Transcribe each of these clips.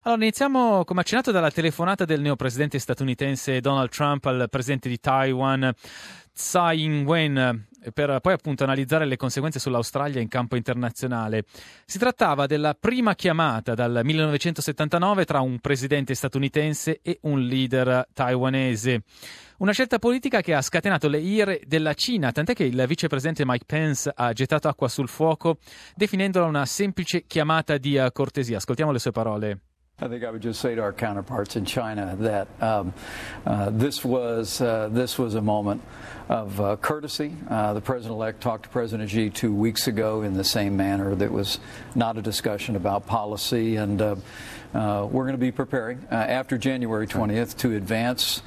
Allora, iniziamo come accennato dalla telefonata del neopresidente statunitense Donald Trump al presidente di Taiwan Tsai Ing-wen per poi appunto analizzare le conseguenze sull'Australia in campo internazionale. Si trattava della prima chiamata dal 1979 tra un presidente statunitense e un leader taiwanese. Una scelta politica che ha scatenato le ire della Cina, tant'è che il vicepresidente Mike Pence ha gettato acqua sul fuoco definendola una semplice chiamata di cortesia. Ascoltiamo le sue parole. I think I would just say to our counterparts in China that this was a moment of courtesy. The president-elect talked to President Xi 2 weeks ago in the same manner. That was not a discussion about policy, and we're going to be preparing after January 20th to advance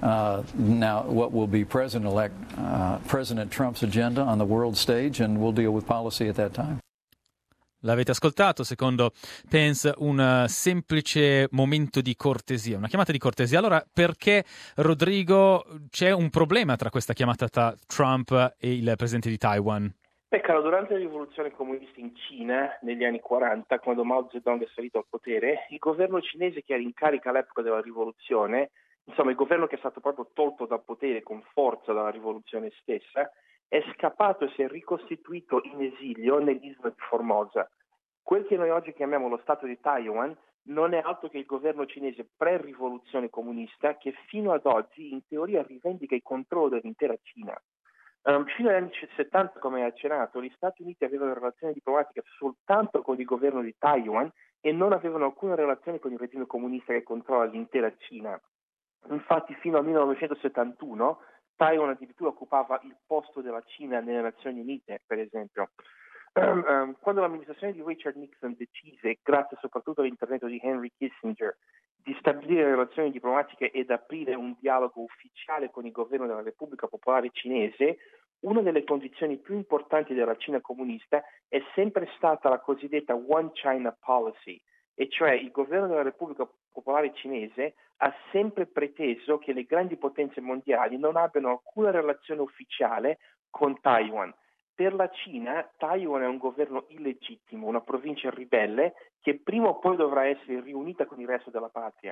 now what will be President-elect President Trump's agenda on the world stage, and we'll deal with policy at that time. L'avete ascoltato, secondo Pence, un semplice momento di cortesia, una chiamata di cortesia. Allora, perché, Rodrigo, c'è un problema tra questa chiamata tra Trump e il presidente di Taiwan? Caro, durante la rivoluzione comunista in Cina, negli anni 40, quando Mao Zedong è salito al potere, il governo cinese che era in carica all'epoca della rivoluzione, insomma il governo che è stato proprio tolto dal potere con forza dalla rivoluzione stessa, è scappato e si è ricostituito in esilio nell'isola di Formosa. Quel che noi oggi chiamiamo lo Stato di Taiwan non è altro che il governo cinese pre-rivoluzione comunista che fino ad oggi in teoria rivendica il controllo dell'intera Cina. Fino agli anni 70, come hai accennato, gli Stati Uniti avevano relazioni diplomatiche soltanto con il governo di Taiwan e non avevano alcuna relazione con il regime comunista che controlla l'intera Cina. Infatti fino al 1971 Taiwan addirittura occupava il posto della Cina nelle Nazioni Unite, per esempio. Quando l'amministrazione di Richard Nixon decise, grazie soprattutto all'intervento di Henry Kissinger, di stabilire relazioni diplomatiche ed aprire un dialogo ufficiale con il governo della Repubblica Popolare Cinese, una delle condizioni più importanti della Cina comunista è sempre stata la cosiddetta One China Policy, e cioè il governo della Repubblica Popolare Cinese ha sempre preteso che le grandi potenze mondiali non abbiano alcuna relazione ufficiale con Taiwan. Per la Cina, Taiwan è un governo illegittimo, una provincia ribelle che prima o poi dovrà essere riunita con il resto della patria.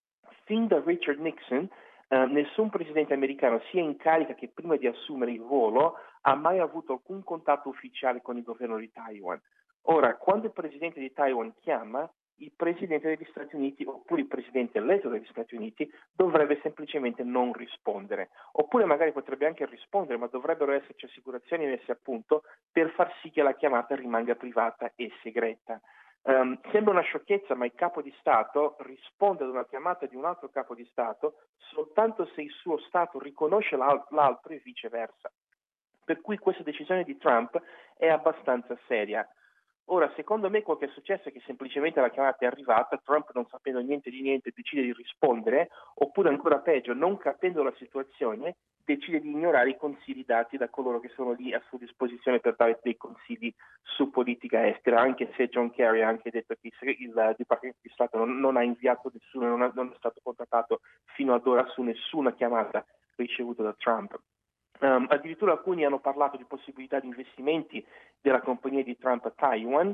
Fin da Richard Nixon, nessun presidente americano, sia in carica che prima di assumere il ruolo, ha mai avuto alcun contatto ufficiale con il governo di Taiwan. Ora, quando il presidente di Taiwan chiama, il presidente degli Stati Uniti oppure il presidente eletto degli Stati Uniti dovrebbe semplicemente non rispondere, oppure magari potrebbe anche rispondere, ma dovrebbero esserci assicurazioni messe a punto per far sì che la chiamata rimanga privata e segreta. Sembra una sciocchezza, ma il capo di Stato risponde ad una chiamata di un altro capo di Stato soltanto se il suo Stato riconosce l'altro e viceversa. Per cui questa decisione di Trump è abbastanza seria. Ora, secondo me quel che è successo è che semplicemente la chiamata è arrivata, Trump non sapendo niente di niente decide di rispondere, oppure ancora peggio, non capendo la situazione, decide di ignorare i consigli dati da coloro che sono lì a sua disposizione per dare dei consigli su politica estera, anche se John Kerry ha anche detto che il Dipartimento di Stato non ha inviato nessuno, non è stato contattato fino ad ora su nessuna chiamata ricevuta da Trump. Addirittura alcuni hanno parlato di possibilità di investimenti della compagnia di Trump a Taiwan.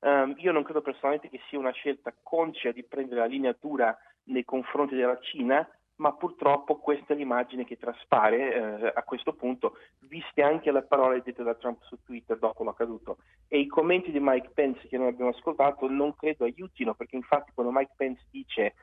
Io non credo personalmente che sia una scelta conscia di prendere la linea dura nei confronti della Cina, ma purtroppo questa è l'immagine che traspare a questo punto, viste anche le parole dette da Trump su Twitter dopo l'accaduto. E i commenti di Mike Pence che noi abbiamo ascoltato non credo aiutino, perché infatti quando Mike Pence dice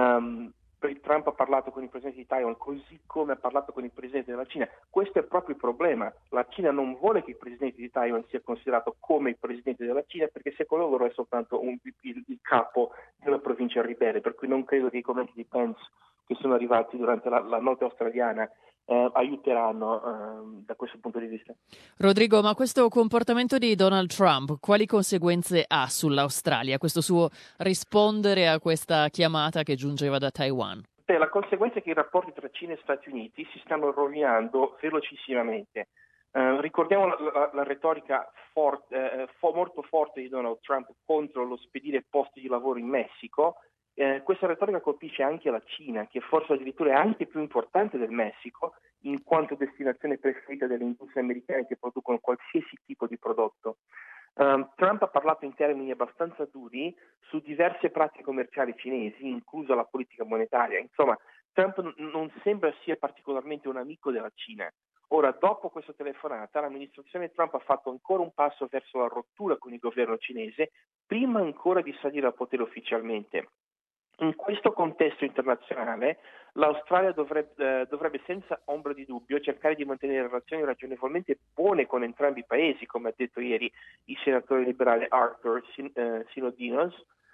Trump ha parlato con il presidente di Taiwan così come ha parlato con il presidente della Cina, questo è proprio il problema. La Cina non vuole che il presidente di Taiwan sia considerato come il presidente della Cina, perché secondo loro è soltanto il capo di una provincia ribelle, per cui non credo che i commenti di Pence che sono arrivati durante la notte australiana aiuteranno da questo punto di vista. Rodrigo, ma questo comportamento di Donald Trump, quali conseguenze ha sull'Australia, questo suo rispondere a questa chiamata che giungeva da Taiwan? La conseguenza è che i rapporti tra Cina e Stati Uniti si stanno rovinando velocissimamente. Ricordiamo la retorica molto forte di Donald Trump contro lo spedire posti di lavoro in Messico. Questa retorica colpisce anche la Cina, che forse addirittura è anche più importante del Messico, in quanto destinazione preferita delle industrie americane che producono qualsiasi tipo di prodotto. Trump ha parlato in termini abbastanza duri su diverse pratiche commerciali cinesi, inclusa la politica monetaria. Insomma, Trump non sembra sia particolarmente un amico della Cina. Ora, dopo questa telefonata, l'amministrazione Trump ha fatto ancora un passo verso la rottura con il governo cinese, prima ancora di salire al potere ufficialmente. In questo contesto internazionale l'Australia dovrebbe senza ombra di dubbio cercare di mantenere relazioni ragionevolmente buone con entrambi i paesi, come ha detto ieri il senatore liberale Arthur Sinodinos,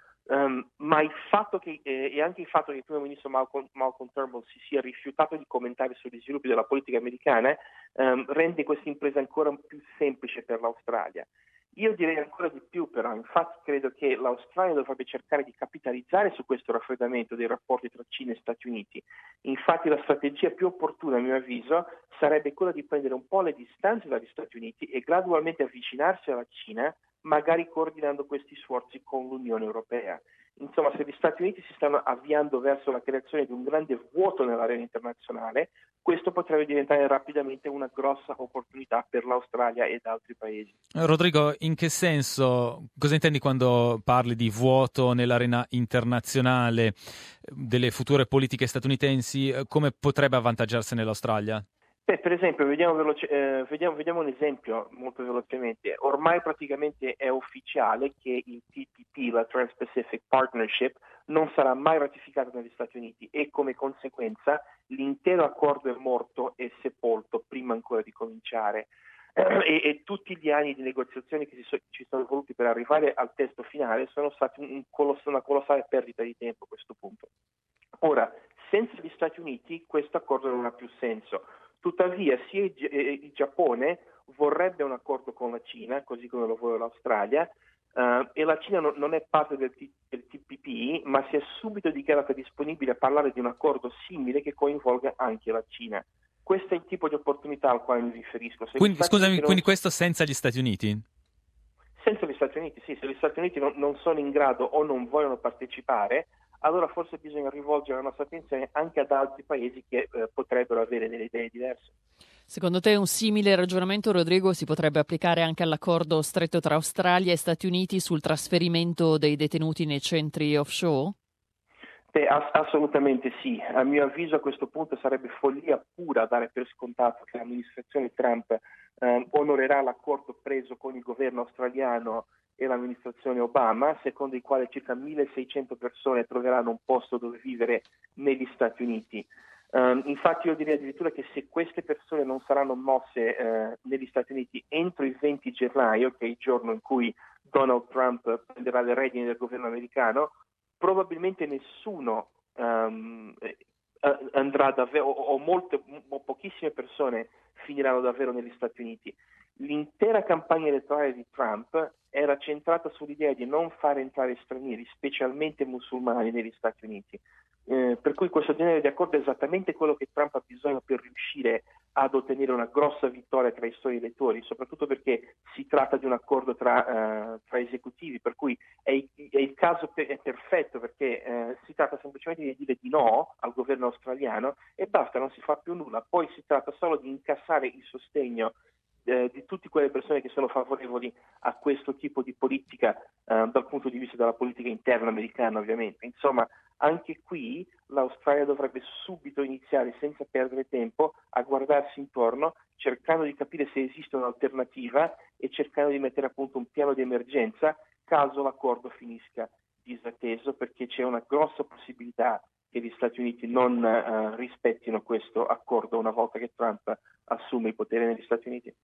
ma il fatto che, e anche il fatto che il primo ministro Malcolm Turnbull si sia rifiutato di commentare sugli sviluppi della politica americana rende questa impresa ancora più semplice per l'Australia. Io direi ancora di più però, infatti credo che l'Australia dovrebbe cercare di capitalizzare su questo raffreddamento dei rapporti tra Cina e Stati Uniti. Infatti la strategia più opportuna a mio avviso sarebbe quella di prendere un po' le distanze dagli Stati Uniti e gradualmente avvicinarsi alla Cina, magari coordinando questi sforzi con l'Unione Europea. Insomma, se gli Stati Uniti si stanno avviando verso la creazione di un grande vuoto nell'arena internazionale, questo potrebbe diventare rapidamente una grossa opportunità per l'Australia ed altri paesi. Rodrigo, in che senso, cosa intendi quando parli di vuoto nell'arena internazionale delle future politiche statunitensi? Come potrebbe avvantaggiarsene l'Australia? Per esempio, vediamo un esempio molto velocemente. Ormai praticamente è ufficiale che il TPP, la Trans-Pacific Partnership, non sarà mai ratificato negli Stati Uniti e come conseguenza l'intero accordo è morto e sepolto prima ancora di cominciare. E tutti gli anni di negoziazioni che ci sono voluti per arrivare al testo finale sono stati una colossale perdita di tempo a questo punto. Ora, senza gli Stati Uniti questo accordo non ha più senso. Tuttavia sia il Giappone vorrebbe un accordo con la Cina, così come lo vuole l'Australia, e la Cina non è parte del TPP, ma si è subito dichiarata disponibile a parlare di un accordo simile che coinvolga anche la Cina. Questo è il tipo di opportunità al quale mi riferisco. Quindi questo senza gli Stati Uniti? Senza gli Stati Uniti, sì. Se gli Stati Uniti non sono in grado o non vogliono partecipare, allora forse bisogna rivolgere la nostra attenzione anche ad altri paesi che potrebbero avere delle idee diverse. Secondo te un simile ragionamento, Rodrigo, si potrebbe applicare anche all'accordo stretto tra Australia e Stati Uniti sul trasferimento dei detenuti nei centri offshore? Assolutamente sì. A mio avviso a questo punto sarebbe follia pura dare per scontato che l'amministrazione Trump onorerà l'accordo preso con il governo australiano e l'amministrazione Obama, secondo il quale circa 1.600 persone troveranno un posto dove vivere negli Stati Uniti. Infatti io direi addirittura che se queste persone non saranno mosse negli Stati Uniti entro il 20 gennaio, che è il giorno in cui Donald Trump prenderà le redini del governo americano, probabilmente nessuno andrà davvero, o pochissime persone finiranno davvero negli Stati Uniti. L'intera campagna elettorale di Trump era centrata sull'idea di non fare entrare stranieri, specialmente musulmani, negli Stati Uniti. Per cui questo genere di accordo è esattamente quello che Trump ha bisogno per riuscire ad ottenere una grossa vittoria tra i suoi elettori, soprattutto perché si tratta di un accordo tra esecutivi, per cui è il caso è perfetto, perché si tratta semplicemente di dire di no al governo australiano e basta, non si fa più nulla. Poi si tratta solo di incassare il sostegno di tutte quelle persone che sono favorevoli a questo tipo di politica dal punto di vista della politica interna americana, ovviamente. Insomma, anche qui l'Australia dovrebbe subito iniziare, senza perdere tempo, a guardarsi intorno, cercando di capire se esiste un'alternativa e cercando di mettere a punto un piano di emergenza caso l'accordo finisca disatteso, perché c'è una grossa possibilità che gli Stati Uniti non rispettino questo accordo una volta che Trump assume il potere negli Stati Uniti.